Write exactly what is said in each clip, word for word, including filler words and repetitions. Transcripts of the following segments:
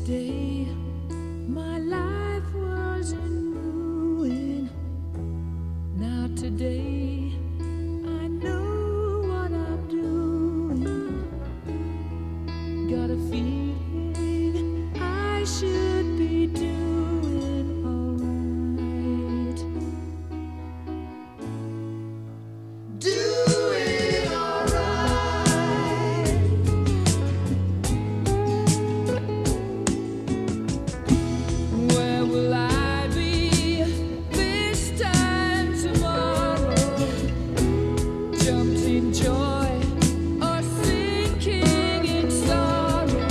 Yesterday, my life was in ruin. Now today, I know what I'm doing. Got a feeling I should be doing alright. Doing alright. Where will I be this time tomorrow? Jumped in joy or sinking in sorrow.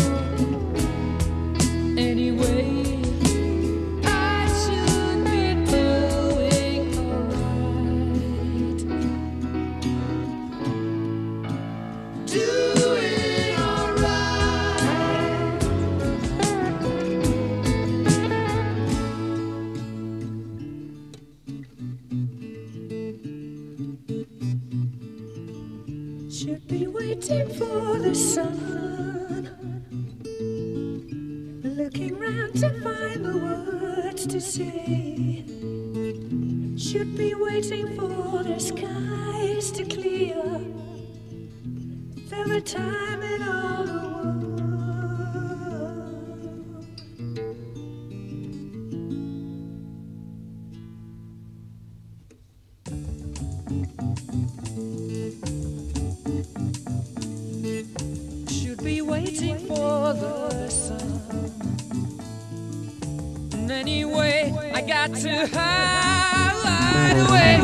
Anyway, I should be doing alright. Doing alright. Should be waiting for the sun, looking round to find the words to say. Should be waiting for the skies to clear. There were time in all the world. Should be waiting for the sun. And anyway, I got to hide away.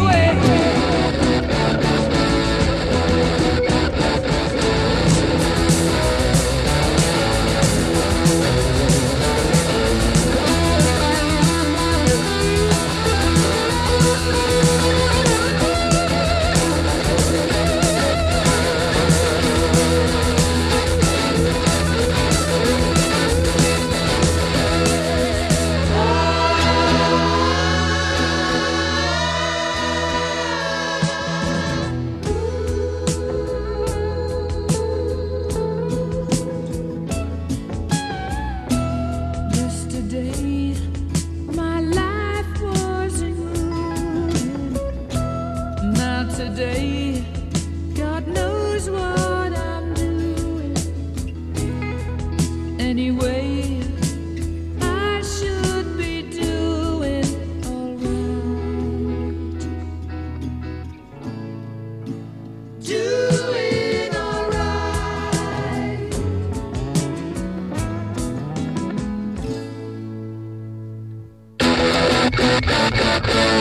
Yesterday, my life was in ruin. Now today, God knows what I'm doing. Anyway, I should be doing alright. Doing alright. Thank you.